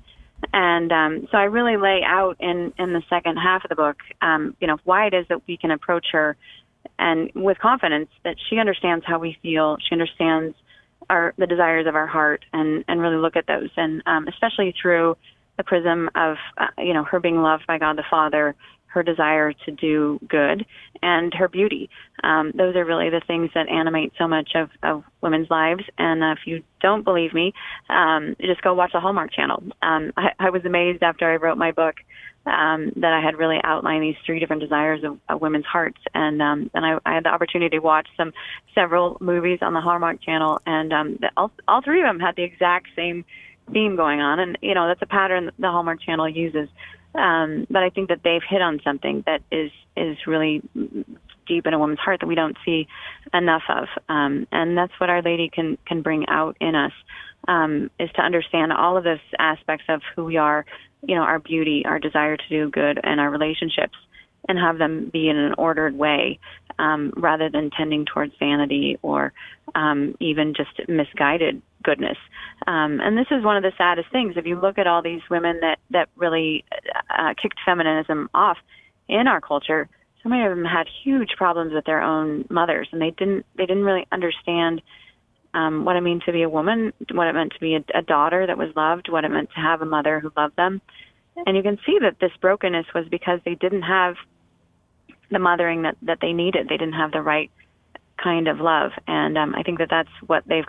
Speaker 2: And so I really lay out in the second half of the book, why it is that we can approach her and with confidence that she understands how we feel. She understands the desires of our heart and really look at those. And especially through the prism of, her being loved by God the Father, her desire to do good, and her beauty. Those are really the things that animate so much of women's lives. And if you don't believe me, just go watch the Hallmark Channel. I was amazed after I wrote my book that I had really outlined these 3 different desires of women's hearts. And I had the opportunity to watch several movies on the Hallmark Channel, and all 3 of them had the exact same theme going on. And, that's a pattern the Hallmark Channel uses. But I think that they've hit on something that is really deep in a woman's heart that we don't see enough of. And that's what Our Lady can bring out in us, is to understand all of those aspects of who we are, our beauty, our desire to do good, and our relationships, and have them be in an ordered way, rather than tending towards vanity or even just misguided goodness. And this is one of the saddest things. If you look at all these women that really kicked feminism off in our culture, so many of them had huge problems with their own mothers, and they didn't really understand what it meant to be a woman, what it meant to be a daughter that was loved, what it meant to have a mother who loved them. And you can see that this brokenness was because they didn't have the mothering that they needed. They didn't have the right kind of love. And I think that's what they've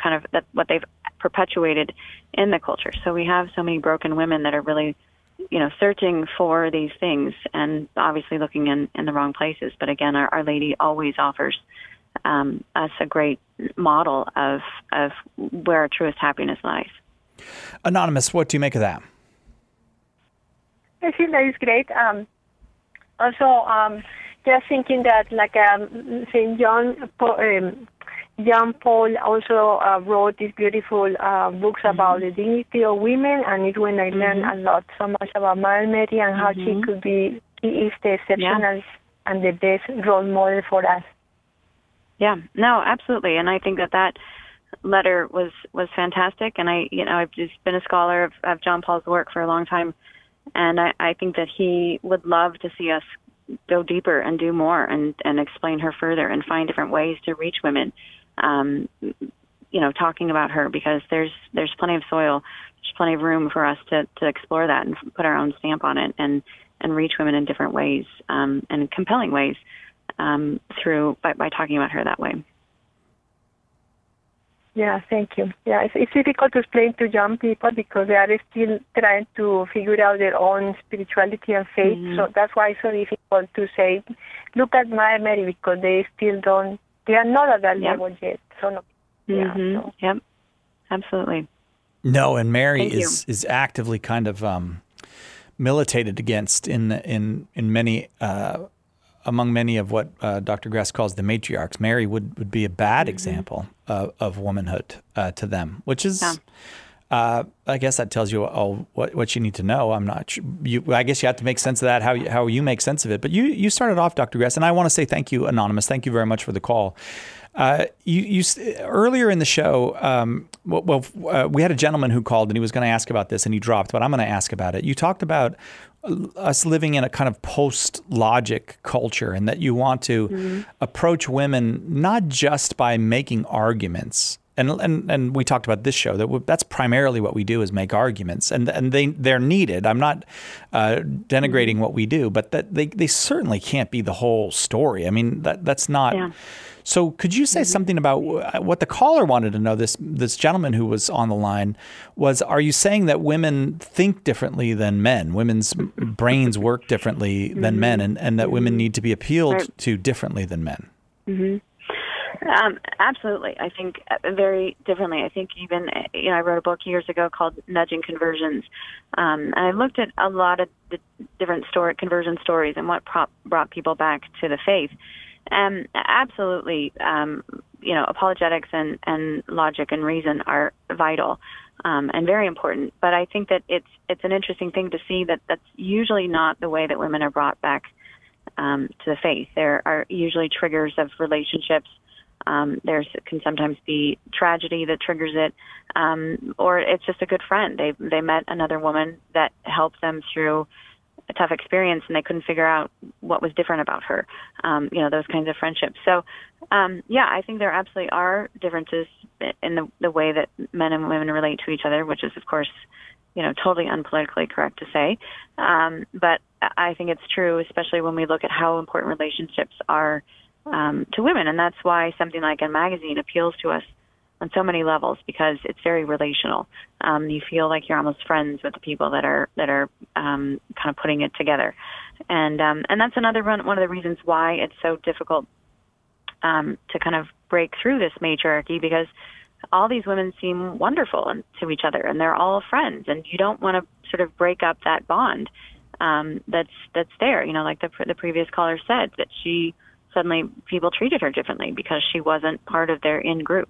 Speaker 2: perpetuated in the culture. So we have so many broken women that are really, searching for these things and obviously looking in the wrong places. But again, Our Lady always offers us a great model of where our truest happiness lies.
Speaker 1: Anonymous, what do you make of that?
Speaker 18: I think that is great. Also, just thinking that, like St. John Paul also wrote these beautiful books about the dignity of women, and it's when I learned a lot, so much about Mother Mary and how she is the exceptional and the best role model for us.
Speaker 2: Yeah, no, absolutely. And I think that letter was fantastic. And I've just been a scholar of John Paul's work for a long time. And I think that he would love to see us go deeper and do more and explain her further and find different ways to reach women, talking about her, because there's plenty of soil, there's plenty of room for us to explore that and put our own stamp on it and reach women in different ways, and compelling ways, by talking about her that way.
Speaker 18: Yeah, thank you. Yeah, it's difficult to explain to young people because they are still trying to figure out their own spirituality and faith. So that's why it's so difficult to say, look at Mother Mary, because they are not at that level yet. So
Speaker 2: Yep, absolutely.
Speaker 1: No, and Mary is actively kind of militated against in many among many of what Dr. Gress calls the matriarchs. Mary would be a bad example of womanhood to them, which is, I guess that tells you all what you need to know. I'm not sure. I guess you have to make sense of that, how you make sense of it. But you started off, Dr. Gress, and I want to say thank you, Anonymous. Thank you very much for the call. You earlier in the show, we had a gentleman who called and he was going to ask about this and he dropped, but I'm going to ask about it. You talked about us living in a kind of post-logic culture, and that you want to approach women not just by making arguments. And we talked about this show that's primarily what we do, is make arguments, and they're needed. I'm not denigrating what we do, but that they certainly can't be the whole story. I mean, that's not So could you say something about what the caller wanted to know, this gentleman who was on the line, are you saying that women think differently than men? Women's brains work differently than men, and that women need to be appealed to differently than men?
Speaker 2: Absolutely. I think very differently. I think even, I wrote a book years ago called Nudging Conversions. And I looked at a lot of the different conversion stories and what brought people back to the faith. And absolutely, apologetics and logic and reason are vital and very important. But I think that it's an interesting thing to see that that's usually not the way that women are brought back to the faith. There are usually triggers of relationships. There can sometimes be tragedy that triggers it, or it's just a good friend. They met another woman that helped them through a tough experience, and they couldn't figure out what was different about her. Those kinds of friendships. So, I think there absolutely are differences in the way that men and women relate to each other, which is, of course, totally unpolitically correct to say. But I think it's true, especially when we look at how important relationships are to women, and that's why something like a magazine appeals to us on so many levels, because it's very relational. You feel like you're almost friends with the people that are kind of putting it together, and that's another one of the reasons why it's so difficult to kind of break through this matriarchy, because all these women seem wonderful to each other, and they're all friends, and you don't want to sort of break up that bond that's there. Like the previous caller said, that suddenly people treated her differently because she wasn't part of their in-group.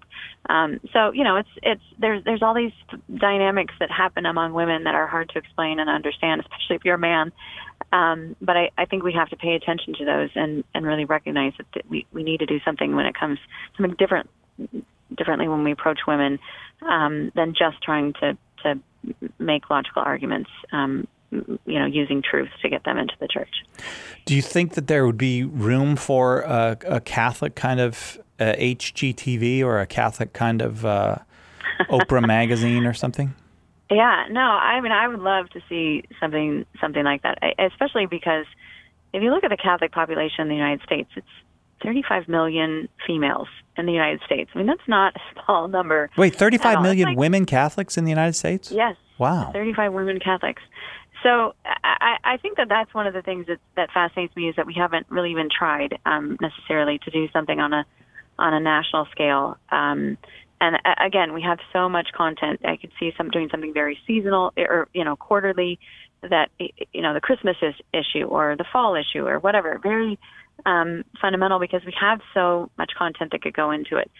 Speaker 2: There's all these dynamics that happen among women that are hard to explain and understand, especially if you're a man. But I think we have to pay attention to those and really recognize that we need to do something when it comes something differently when we approach women than just trying to make logical arguments, using truth to get them into the church.
Speaker 1: Do you think that there would be room for a Catholic kind of HGTV or a Catholic kind of Oprah magazine or something?
Speaker 2: Yeah, no, I would love to see something like that, especially because if you look at the Catholic population in the United States, it's 35 million females in the United States. That's not a small number.
Speaker 1: Wait, 35 million women Catholics in the United States?
Speaker 2: Yes.
Speaker 1: Wow.
Speaker 2: 35 women Catholics. So I think that that's one of the things that fascinates me, is that we haven't really even tried necessarily to do something on a national scale. And again, we have so much content. I could see doing something very seasonal or quarterly, that the Christmas issue or the fall issue or whatever. Very fundamental, because we have so much content that could go into it.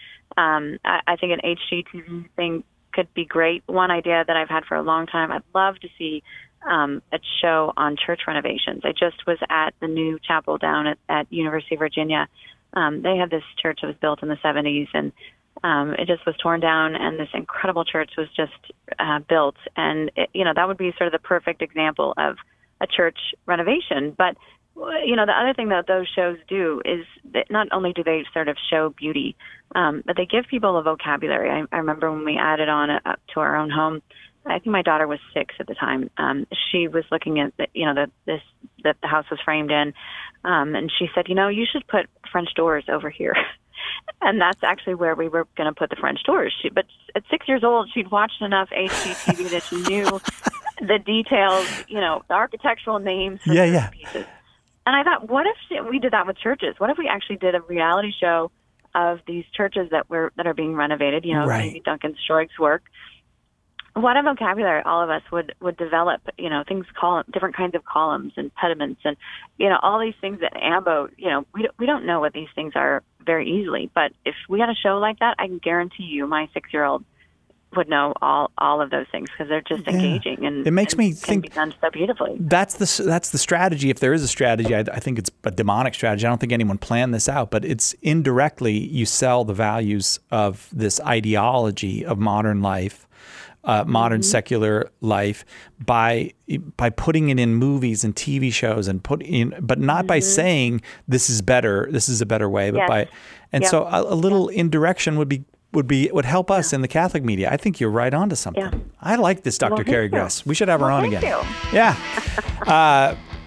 Speaker 2: I think an HGTV thing could be great. One idea that I've had for a long time, I'd love to see a show on church renovations. I just was at the new chapel down at University of Virginia. They had this church that was built in the 70s, and it just was torn down, and this incredible church was just built. And, that would be sort of the perfect example of a church renovation. But, the other thing that those shows do is that not only do they sort of show beauty, but they give people a vocabulary. I remember when we added on up to our own home, I think my daughter was 6 at the time. She was looking at that the house was framed in, and she said, you should put French doors over here. And that's actually where we were going to put the French doors. But at 6 years old, she'd watched enough HGTV that she knew the details, the architectural names for pieces. And I thought, what if we did that with churches? What if we actually did a reality show of these churches that are being renovated? Maybe Duncan Stroig's work. What a vocabulary all of us would develop, different kinds of columns and pediments and, all these things that AMBO, we don't know what these things are very easily. But if we had a show like that, I can guarantee you my 6-year-old would know all of those things, because they're just engaging and
Speaker 1: it makes me think
Speaker 2: can be done so beautifully.
Speaker 1: That's the strategy. If there is a strategy, I think it's a demonic strategy. I don't think anyone planned this out, but it's indirectly you sell the values of this ideology of modern life, modern secular life by putting it in movies and TV shows and but not by saying this is better, this is a better way, but so a little indirection would help us in the Catholic media. I think you're right onto something. I like this, Dr. Carrie Gress. We should have her on again.
Speaker 2: Thank you.
Speaker 1: Yeah.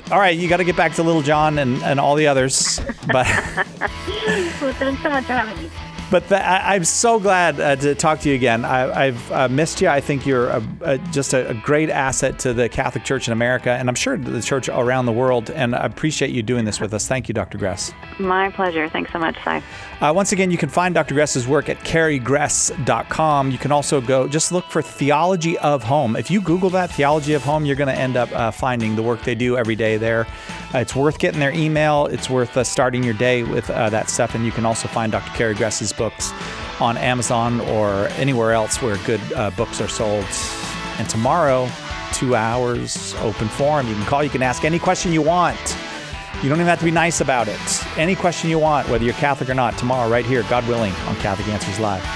Speaker 1: All right, you got to get back to Little John and all the others. But
Speaker 12: Well, thanks so much for having me.
Speaker 1: But I'm so glad to talk to you again. I've missed you. I think you're just a great asset to the Catholic Church in America, and I'm sure to the church around the world. And I appreciate you doing this with us. Thank you, Dr. Gress.
Speaker 2: My pleasure. Thanks so much, Cy.
Speaker 1: Once again, you can find Dr. Gress's work at carriegress.com. You can also just look for Theology of Home. If you Google that, Theology of Home, you're going to end up finding the work they do every day there. It's worth getting their email. It's worth starting your day with that stuff. And you can also find Dr. Carrie Gress's books on Amazon or anywhere else where good books are sold. And tomorrow, 2 hours, open forum. You can call. You can ask any question you want. You don't even have to be nice about it. Any question you want, whether you're Catholic or not, tomorrow right here, God willing, on Catholic Answers Live.